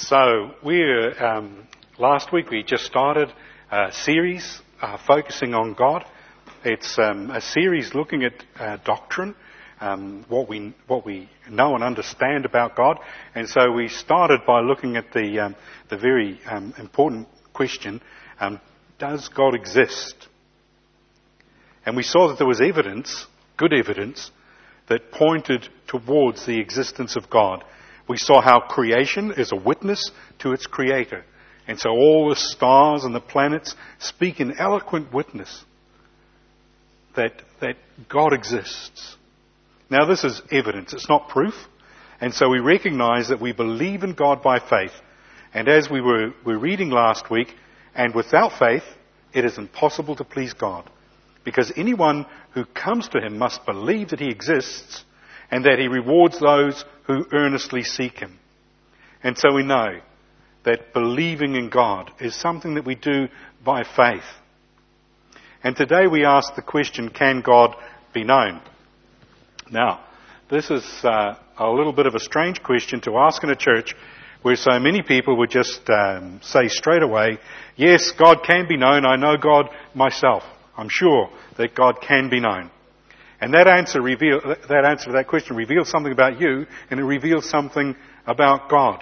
So last week we just started a series focusing on God. It's a series looking at doctrine, what we know and understand about God. And so we started by looking at the very important question: does God exist? And we saw that there was evidence, good evidence, that pointed towards the existence of God. We saw how creation is a witness to its creator. And so all the stars and the planets speak in eloquent witness that God exists. Now this is evidence, it's not proof. And so we recognize that we believe in God by faith. And as we were reading last week, and without faith, it is impossible to please God. Because anyone who comes to him must believe that he exists and that he rewards those who earnestly seek him. And so we know that believing in God is something that we do by faith. And today we ask the question, can God be known? Now, this is a little bit of a strange question to ask in a church where so many people would just say straight away, yes, God can be known. I know God myself. I'm sure that God can be known. And that answer to that question reveals something about you, and it reveals something about God.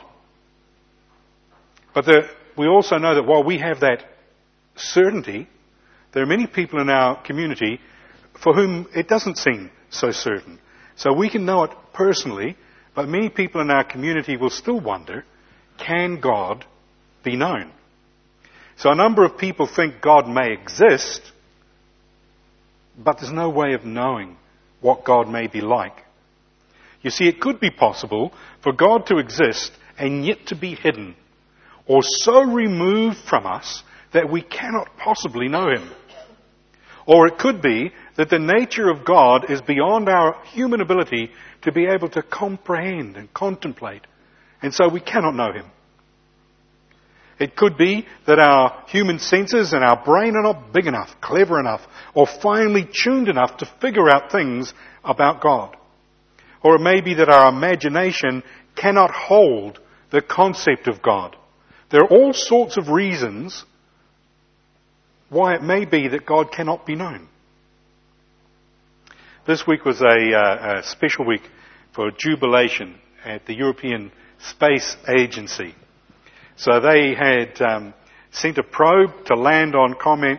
But we also know that while we have that certainty, there are many people in our community for whom it doesn't seem so certain. So we can know it personally, but many people in our community will still wonder, can God be known? So a number of people think God may exist, but there's no way of knowing what God may be like. You see, it could be possible for God to exist and yet to be hidden, or so removed from us that we cannot possibly know him. Or it could be that the nature of God is beyond our human ability to be able to comprehend and contemplate, and so we cannot know him. It could be that our human senses and our brain are not big enough, clever enough, or finely tuned enough to figure out things about God. Or it may be that our imagination cannot hold the concept of God. There are all sorts of reasons why it may be that God cannot be known. This week was a special week for jubilation at the European Space Agency. So they had sent a probe to land on Comet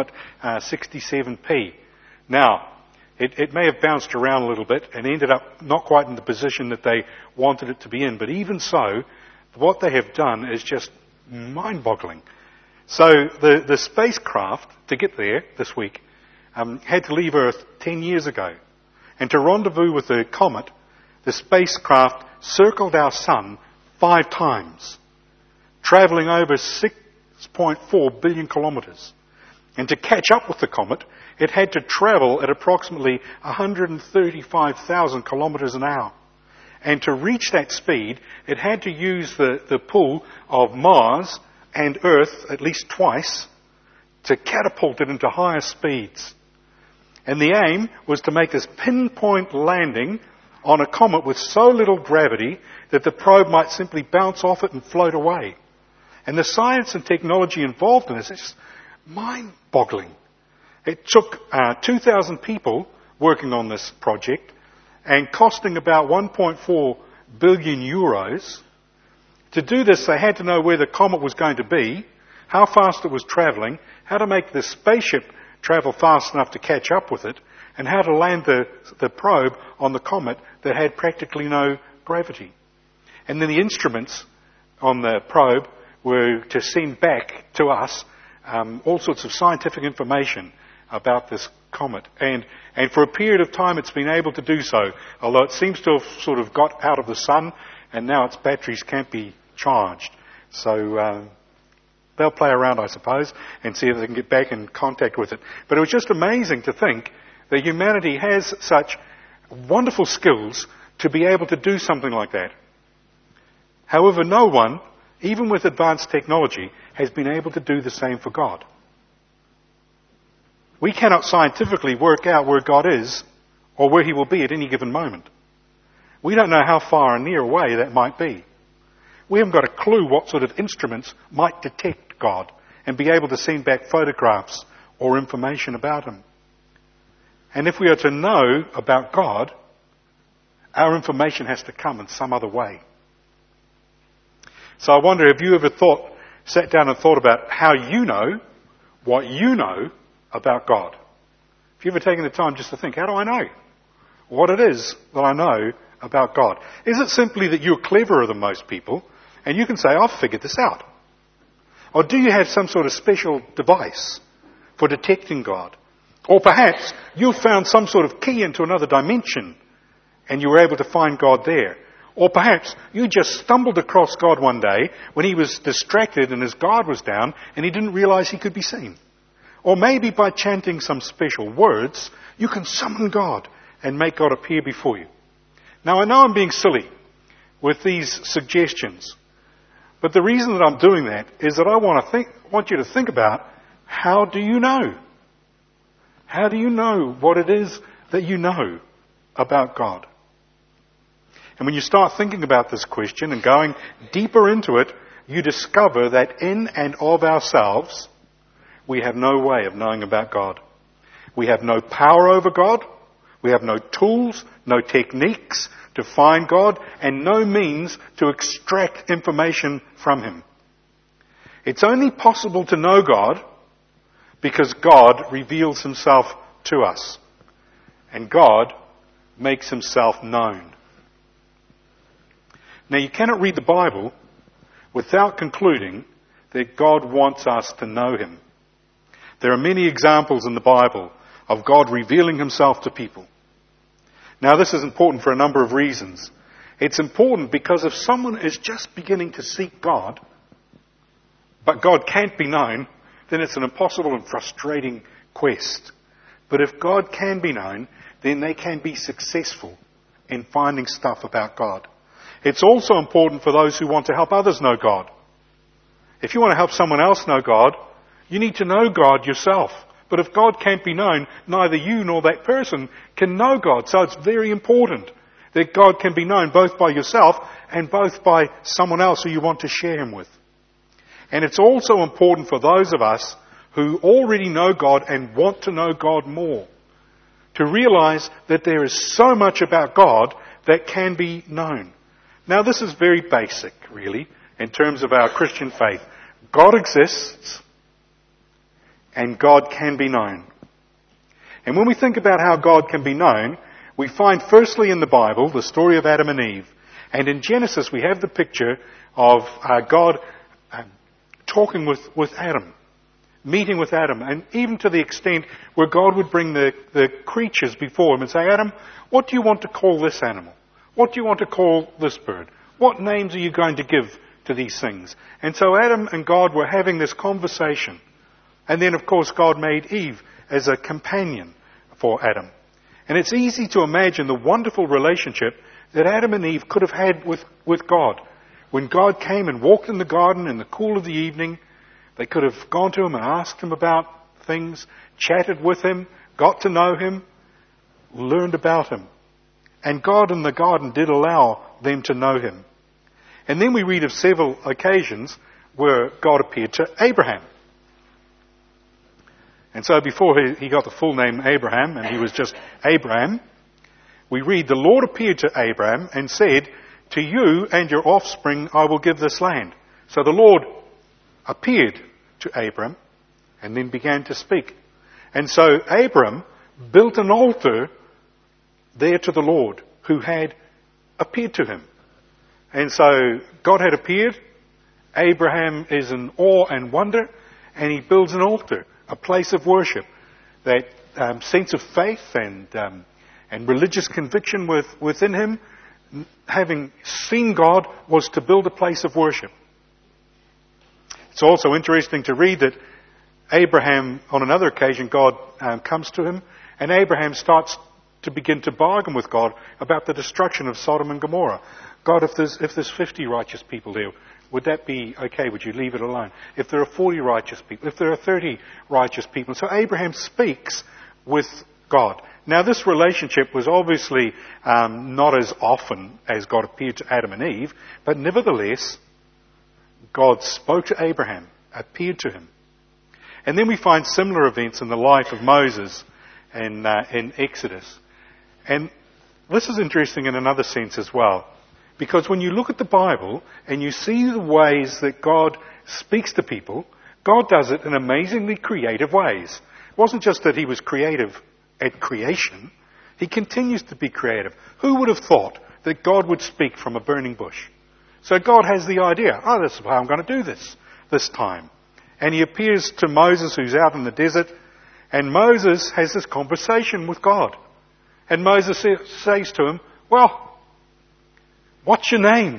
67P. Now, it may have bounced around a little bit and ended up not quite in the position that they wanted it to be in. But even so, what they have done is just mind-boggling. So the spacecraft, to get there this week, had to leave Earth 10 years ago. And to rendezvous with the comet, the spacecraft circled our sun 5 times, travelling over 6.4 billion kilometres. And to catch up with the comet, it had to travel at approximately 135,000 kilometres an hour. And to reach that speed, it had to use the pull of Mars and Earth at least twice to catapult it into higher speeds. And the aim was to make this pinpoint landing on a comet with so little gravity that the probe might simply bounce off it and float away. And the science and technology involved in this is mind-boggling. It took 2,000 people working on this project and costing about 1.4 billion euros. To do this, they had to know where the comet was going to be, how fast it was travelling, how to make the spaceship travel fast enough to catch up with it, and how to land the probe on the comet that had practically no gravity. And then the instruments on the probe were to send back to us all sorts of scientific information about this comet. And for a period of time it's been able to do so, although it seems to have sort of got out of the sun and now its batteries can't be charged. So they'll play around, I suppose, and see if they can get back in contact with it. But it was just amazing to think that humanity has such wonderful skills to be able to do something like that. However, no one, even with advanced technology, has been able to do the same for God. We cannot scientifically work out where God is or where he will be at any given moment. We don't know how far and near away that might be. We haven't got a clue what sort of instruments might detect God and be able to send back photographs or information about him. And if we are to know about God, our information has to come in some other way. So I wonder, have you ever sat down and thought about how you know what you know about God? Have you ever taken the time just to think, how do I know what it is that I know about God? Is it simply that you're cleverer than most people and you can say, I've figured this out? Or do you have some sort of special device for detecting God? Or perhaps you found some sort of key into another dimension and you were able to find God there. Or perhaps you just stumbled across God one day when he was distracted and his guard was down and he didn't realize he could be seen. Or maybe by chanting some special words, you can summon God and make God appear before you. Now, I know I'm being silly with these suggestions, but the reason that I'm doing that is that I want you to think about, how do you know? How do you know what it is that you know about God? And when you start thinking about this question and going deeper into it, you discover that in and of ourselves, we have no way of knowing about God. We have no power over God. We have no tools, no techniques to find God, and no means to extract information from him. It's only possible to know God because God reveals himself to us. And God makes himself known. Now, you cannot read the Bible without concluding that God wants us to know him. There are many examples in the Bible of God revealing himself to people. Now, this is important for a number of reasons. It's important because if someone is just beginning to seek God, but God can't be known, then it's an impossible and frustrating quest. But if God can be known, then they can be successful in finding stuff about God. It's also important for those who want to help others know God. If you want to help someone else know God, you need to know God yourself. But if God can't be known, neither you nor that person can know God. So it's very important that God can be known both by yourself and both by someone else who you want to share him with. And it's also important for those of us who already know God and want to know God more, to realize that there is so much about God that can be known. Now, this is very basic, really, in terms of our Christian faith. God exists, and God can be known. And when we think about how God can be known, we find firstly in the Bible the story of Adam and Eve. And in Genesis we have the picture of God talking with Adam, meeting with Adam, and even to the extent where God would bring the creatures before him and say, Adam, what do you want to call this animal? What do you want to call this bird? What names are you going to give to these things? And so Adam and God were having this conversation. And then, of course, God made Eve as a companion for Adam. And it's easy to imagine the wonderful relationship that Adam and Eve could have had with God. When God came and walked in the garden in the cool of the evening, they could have gone to him and asked him about things, chatted with him, got to know him, learned about him. And God in the garden did allow them to know him. And then we read of several occasions where God appeared to Abraham. And so before he got the full name Abraham, and he was just Abraham, we read, the Lord appeared to Abraham and said, to you and your offspring I will give this land. So the Lord appeared to Abraham and then began to speak. And so Abraham built an altar there to the Lord who had appeared to him. And so God had appeared. Abraham is in awe and wonder, and he builds an altar, a place of worship. That sense of faith and religious conviction within him, having seen God, was to build a place of worship. It's also interesting to read that Abraham, on another occasion, God comes to him, and Abraham starts to begin to bargain with God about the destruction of Sodom and Gomorrah. God, if there's 50 righteous people there, would that be okay? Would you leave it alone? If there are 40 righteous people, if there are 30 righteous people. So Abraham speaks with God. Now, this relationship was obviously not as often as God appeared to Adam and Eve, but nevertheless, God spoke to Abraham, appeared to him. And then we find similar events in the life of Moses in Exodus. And this is interesting in another sense as well. Because when you look at the Bible and you see the ways that God speaks to people, God does it in amazingly creative ways. It wasn't just that he was creative at creation. He continues to be creative. Who would have thought that God would speak from a burning bush? So God has the idea, this is how I'm going to do this time. And he appears to Moses, who's out in the desert, and Moses has this conversation with God. And Moses says to him, well, what's your name?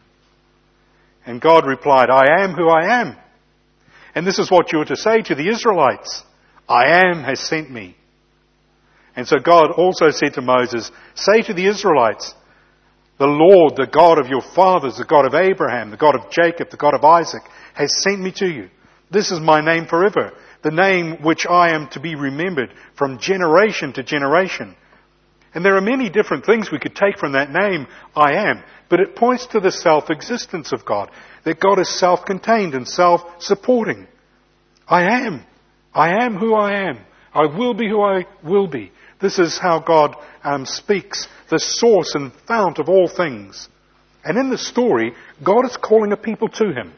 And God replied, I am who I am. And this is what you're to say to the Israelites. I am has sent me. And so God also said to Moses, say to the Israelites, the Lord, the God of your fathers, the God of Abraham, the God of Jacob, the God of Isaac, has sent me to you. This is my name forever, the name which I am to be remembered from generation to generation. And there are many different things we could take from that name, I am, but it points to the self-existence of God, that God is self-contained and self-supporting. I am who I am. I will be who I will be. This is how God speaks, the source and fount of all things. And in the story, God is calling a people to him.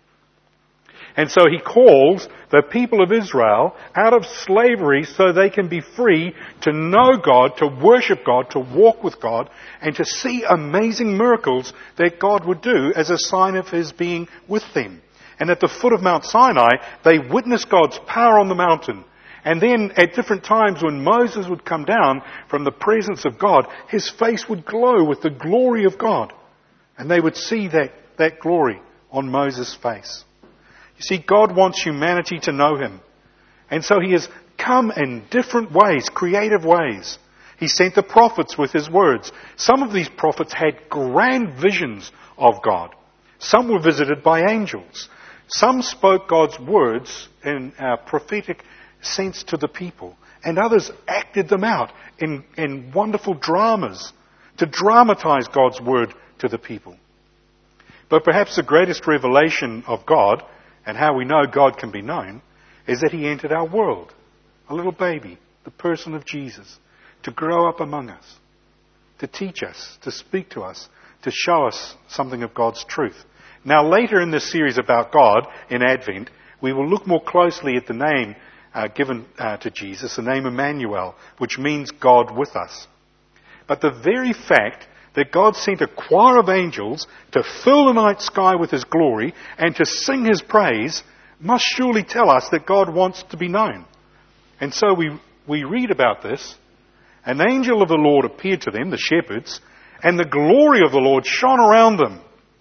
And so he calls the people of Israel out of slavery so they can be free to know God, to worship God, to walk with God, and to see amazing miracles that God would do as a sign of his being with them. And at the foot of Mount Sinai, they witnessed God's power on the mountain. And then at different times when Moses would come down from the presence of God, his face would glow with the glory of God. And they would see that glory on Moses' face. You see, God wants humanity to know him. And so he has come in different ways, creative ways. He sent the prophets with his words. Some of these prophets had grand visions of God. Some were visited by angels. Some spoke God's words in a prophetic sense to the people. And others acted them out in wonderful dramas to dramatize God's word to the people. But perhaps the greatest revelation of God, and how we know God can be known, is that he entered our world. A little baby, the person of Jesus, to grow up among us, to teach us, to speak to us, to show us something of God's truth. Now later in this series about God, in Advent, we will look more closely at the name given to Jesus, the name Emmanuel, which means God with us. But the very fact that God sent a choir of angels to fill the night sky with his glory and to sing his praise must surely tell us that God wants to be known. And so we read about this. An angel of the Lord appeared to them, the shepherds, and the glory of the Lord shone around them.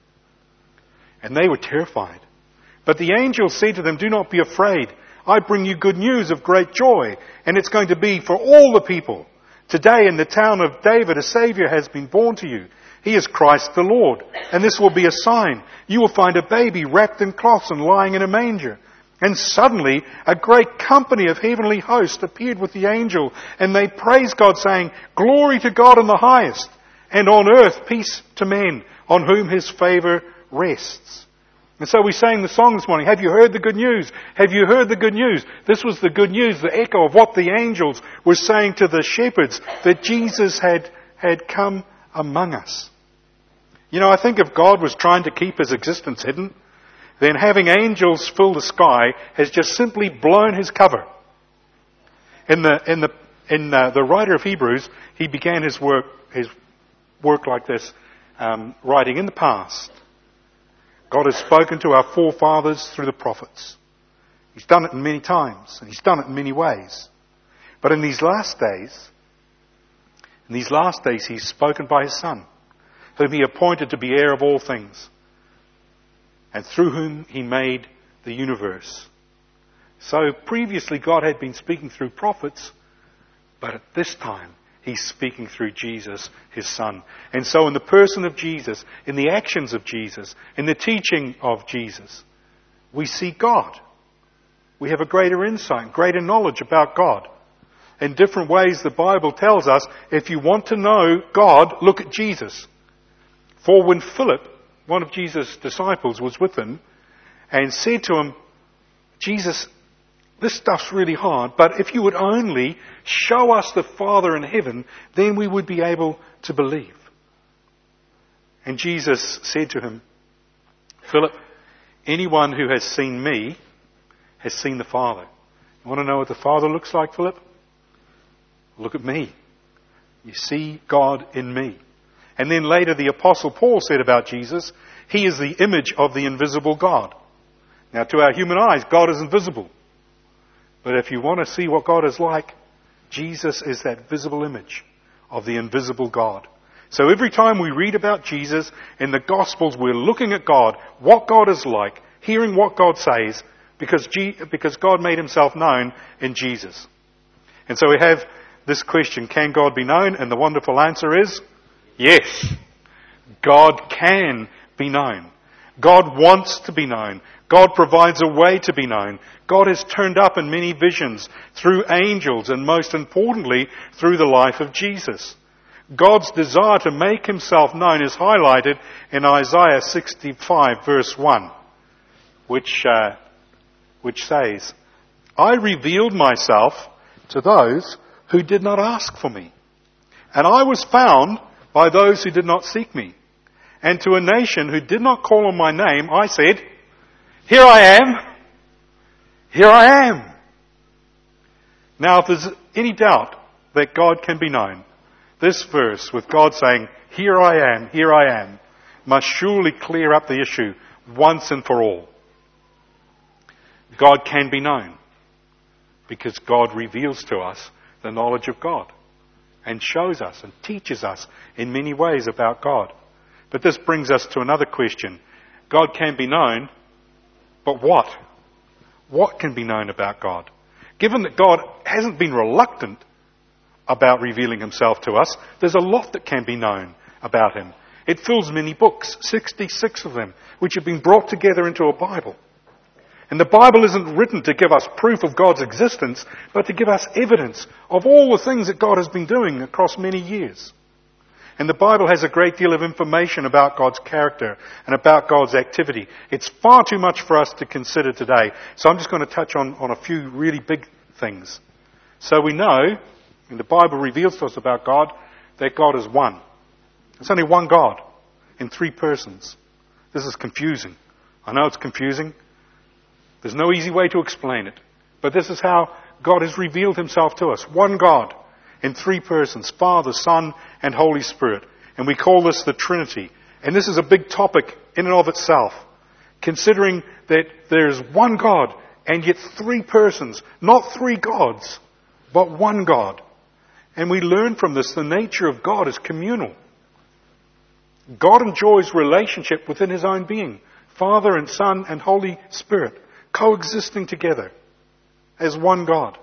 And they were terrified. But the angel said to them, do not be afraid. I bring you good news of great joy, and it's going to be for all the people. Today in the town of David, a Saviour has been born to you. He is Christ the Lord. And this will be a sign. You will find a baby wrapped in cloths and lying in a manger. And suddenly a great company of heavenly hosts appeared with the angel, and they praised God, saying, Glory to God in the highest, and on earth peace to men, on whom his favour rests. And so we sang the song this morning, have you heard the good news? Have you heard the good news? This was the good news, the echo of what the angels were saying to the shepherds, that Jesus had come among us. You know, I think if God was trying to keep his existence hidden, then having angels fill the sky has just simply blown his cover. In the writer of Hebrews, he began his work like this, writing in the past. God has spoken to our forefathers through the prophets. He's done it in many times, and he's done it in many ways. But in these last days, he's spoken by his Son, whom he appointed to be heir of all things, and through whom he made the universe. So previously God had been speaking through prophets, but at this time he's speaking through Jesus, his Son. And so in the person of Jesus, in the actions of Jesus, in the teaching of Jesus, we see God. We have a greater insight, greater knowledge about God. In different ways the Bible tells us, if you want to know God, look at Jesus. For when Philip, one of Jesus' disciples, was with him, and said to him, Jesus, this stuff's really hard, but if you would only show us the Father in heaven, then we would be able to believe. And Jesus said to him, Philip, anyone who has seen me has seen the Father. You want to know what the Father looks like, Philip? Look at me. You see God in me. And then later the Apostle Paul said about Jesus, He is the image of the invisible God. Now to our human eyes, God is invisible. But if you want to see what God is like, Jesus is that visible image of the invisible God. So every time we read about Jesus in the Gospels, we're looking at God, what God is like, hearing what God says, because God made Himself known in Jesus. And so we have this question, can God be known? And the wonderful answer is, yes. God can be known. God wants to be known. God provides a way to be known. God has turned up in many visions through angels and most importantly through the life of Jesus. God's desire to make Himself known is highlighted in Isaiah 65 verse 1, which says, I revealed myself to those who did not ask for me, and I was found by those who did not seek me. And to a nation who did not call on my name, I said, here I am. Here I am. Now, if there's any doubt that God can be known, this verse with God saying, here I am, must surely clear up the issue once and for all. God can be known because God reveals to us the knowledge of God and shows us and teaches us in many ways about God. But this brings us to another question. God can be known, but what? What can be known about God? Given that God hasn't been reluctant about revealing Himself to us, there's a lot that can be known about Him. It fills many books, 66 of them, which have been brought together into a Bible. And the Bible isn't written to give us proof of God's existence, but to give us evidence of all the things that God has been doing across many years. And the Bible has a great deal of information about God's character and about God's activity. It's far too much for us to consider today. So I'm just going to touch on a few really big things. So we know, and the Bible reveals to us about God, that God is one. There's only one God in three persons. This is confusing. I know it's confusing. There's no easy way to explain it. But this is how God has revealed Himself to us. One God in three persons, Father, Son, and Holy Spirit. And we call this the Trinity. And this is a big topic in and of itself. Considering that there is one God and yet three persons, not three gods, but one God. And we learn from this the nature of God is communal. God enjoys relationship within His own being. Father and Son and Holy Spirit coexisting together as one God.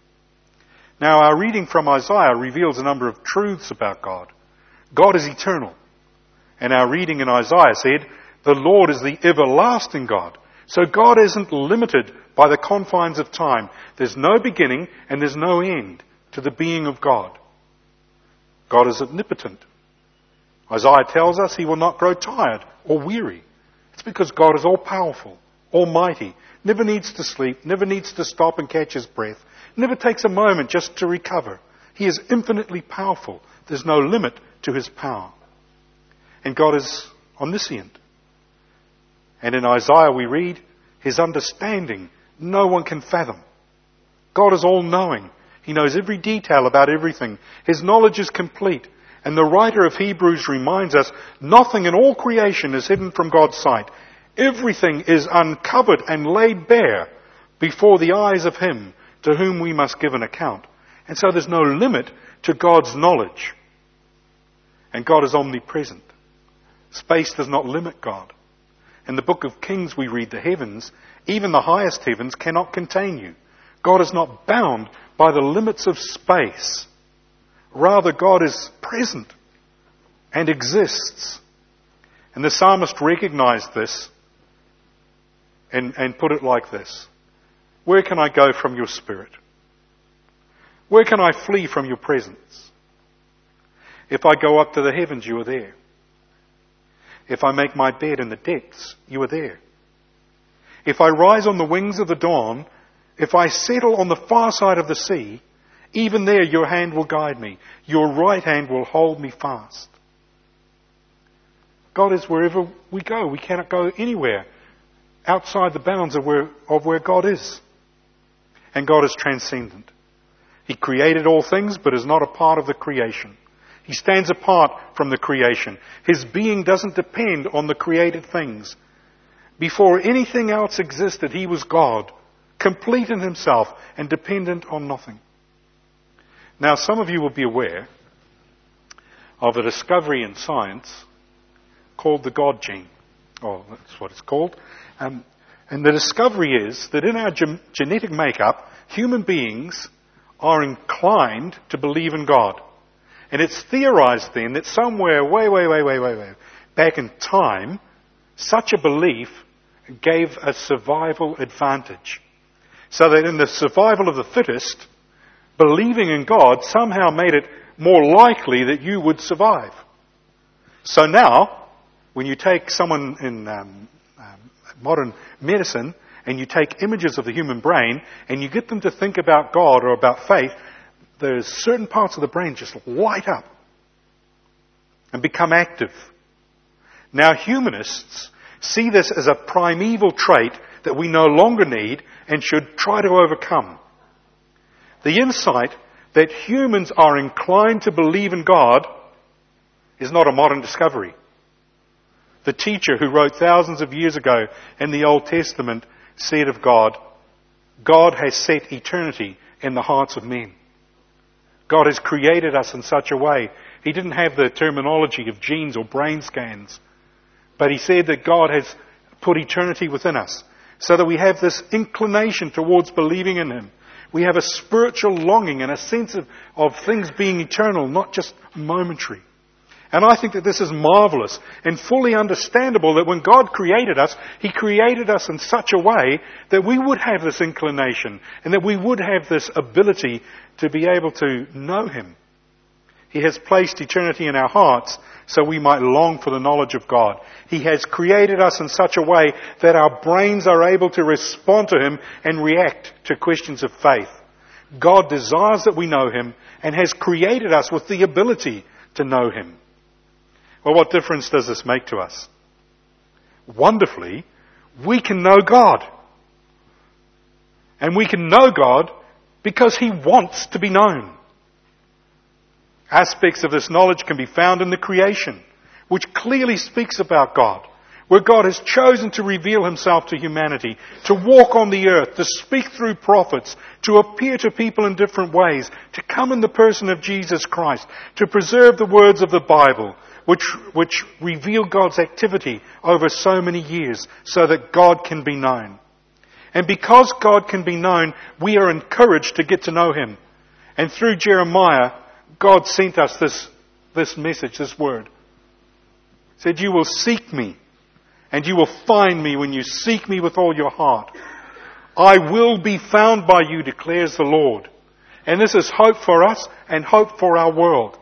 Now, our reading from Isaiah reveals a number of truths about God. God is eternal. And our reading in Isaiah said, the Lord is the everlasting God. So God isn't limited by the confines of time. There's no beginning and there's no end to the being of God. God is omnipotent. Isaiah tells us He will not grow tired or weary. It's because God is all-powerful, almighty, never needs to sleep, never needs to stop and catch His breath, never takes a moment just to recover. He is infinitely powerful. There's no limit to His power. And God is omniscient. And in Isaiah we read, His understanding no one can fathom. God is all-knowing. He knows every detail about everything. His knowledge is complete. And the writer of Hebrews reminds us, nothing in all creation is hidden from God's sight. Everything is uncovered and laid bare before the eyes of Him to whom we must give an account. And so there's no limit to God's knowledge. And God is omnipresent. Space does not limit God. In the book of Kings we read the heavens, even the highest heavens cannot contain you. God is not bound by the limits of space. Rather, God is present and exists. And the psalmist recognized this and put it like this. Where can I go from your spirit? Where can I flee from your presence? If I go up to the heavens, you are there. If I make my bed in the depths, you are there. If I rise on the wings of the dawn, if I settle on the far side of the sea, even there your hand will guide me. Your right hand will hold me fast. God is wherever we go. We cannot go anywhere outside the bounds of where God is. And God is transcendent. He created all things, but is not a part of the creation. He stands apart from the creation. His being doesn't depend on the created things. Before anything else existed, He was God, complete in Himself and dependent on nothing. Now, some of you will be aware of a discovery in science called the God gene. Oh, that's what it's called. And the discovery is that in our genetic makeup, human beings are inclined to believe in God. And it's theorized then that somewhere way back in time, such a belief gave a survival advantage. So that in the survival of the fittest, believing in God somehow made it more likely that you would survive. So now, when you take someone in modern medicine and you take images of the human brain and you get them to think about God or about faith, there's certain parts of the brain just light up and become active. Now, humanists see this as a primeval trait that we no longer need and should try to overcome. The insight that humans are inclined to believe in God is not a modern discovery. The teacher who wrote thousands of years ago in the Old Testament said of God, God has set eternity in the hearts of men. God has created us in such a way. He didn't have the terminology of genes or brain scans, but He said that God has put eternity within us so that we have this inclination towards believing in Him. We have a spiritual longing and a sense of things being eternal, not just momentary. And I think that this is marvelous and fully understandable that when God created us, He created us in such a way that we would have this inclination and that we would have this ability to be able to know Him. He has placed eternity in our hearts so we might long for the knowledge of God. He has created us in such a way that our brains are able to respond to Him and react to questions of faith. God desires that we know Him and has created us with the ability to know Him. Well, what difference does this make to us? Wonderfully, we can know God. And we can know God because He wants to be known. Aspects of this knowledge can be found in the creation, which clearly speaks about God, where God has chosen to reveal Himself to humanity, to walk on the earth, to speak through prophets, to appear to people in different ways, to come in the person of Jesus Christ, to preserve the words of the Bible, which reveal God's activity over so many years so that God can be known. And because God can be known, we are encouraged to get to know Him. And through Jeremiah, God sent us this message, this word. He said, you will seek me, and you will find me when you seek me with all your heart. I will be found by you, declares the Lord. And this is hope for us and hope for our world.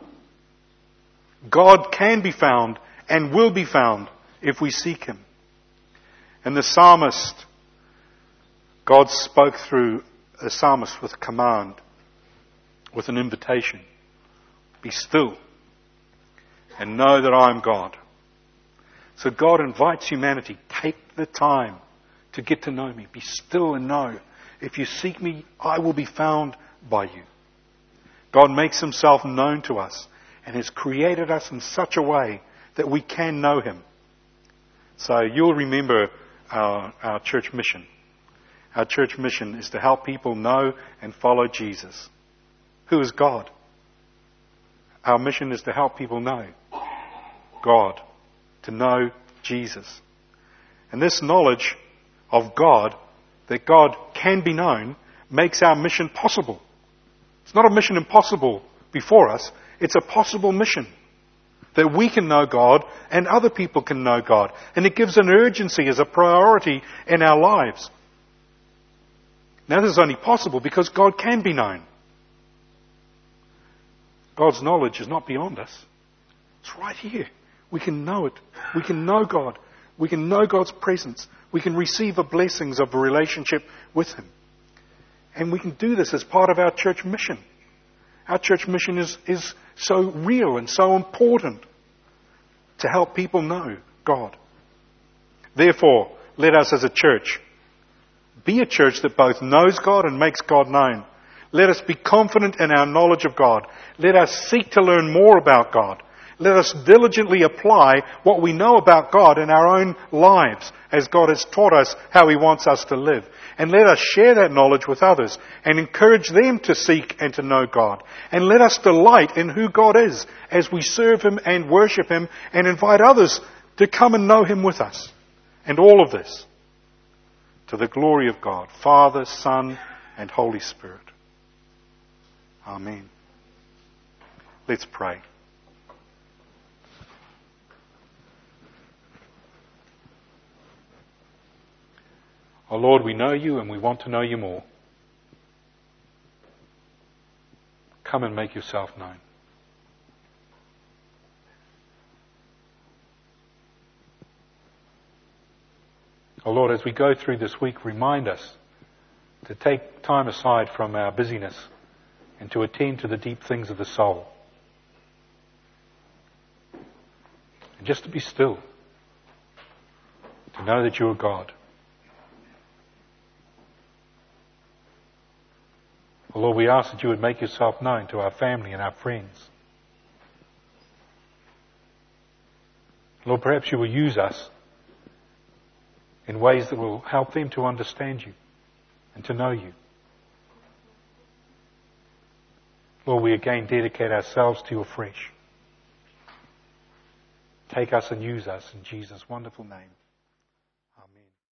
God can be found and will be found if we seek Him. And the psalmist, God spoke through the psalmist with a command, with an invitation. Be still and know that I am God. So God invites humanity, take the time to get to know me. Be still and know. If you seek me, I will be found by you. God makes Himself known to us and has created us in such a way that we can know Him. So you'll remember our church mission. Our church mission is to help people know and follow Jesus, who is God. Our mission is to help people know God, to know Jesus. And this knowledge of God, that God can be known, makes our mission possible. It's not a mission impossible before us. It's a possible mission that we can know God and other people can know God. And it gives an urgency as a priority in our lives. Now this is only possible because God can be known. God's knowledge is not beyond us. It's right here. We can know it. We can know God. We can know God's presence. We can receive the blessings of a relationship with Him. And we can do this as part of our church mission. Our church mission is so real and so important to help people know God. Therefore, let us as a church be a church that both knows God and makes God known. Let us be confident in our knowledge of God. Let us seek to learn more about God. Let us diligently apply what we know about God in our own lives as God has taught us how He wants us to live. And let us share that knowledge with others and encourage them to seek and to know God. And let us delight in who God is as we serve Him and worship Him and invite others to come and know Him with us. And all of this to the glory of God, Father, Son, and Holy Spirit. Amen. Let's pray. Oh Lord, we know You and we want to know You more. Come and make Yourself known. Oh Lord, as we go through this week, remind us to take time aside from our busyness and to attend to the deep things of the soul. And just to be still. To know that You are God. Oh Lord, we ask that You would make Yourself known to our family and our friends. Lord, perhaps You will use us in ways that will help them to understand You and to know You. Lord, we again dedicate ourselves to You afresh. Take us and use us in Jesus' wonderful name. Amen.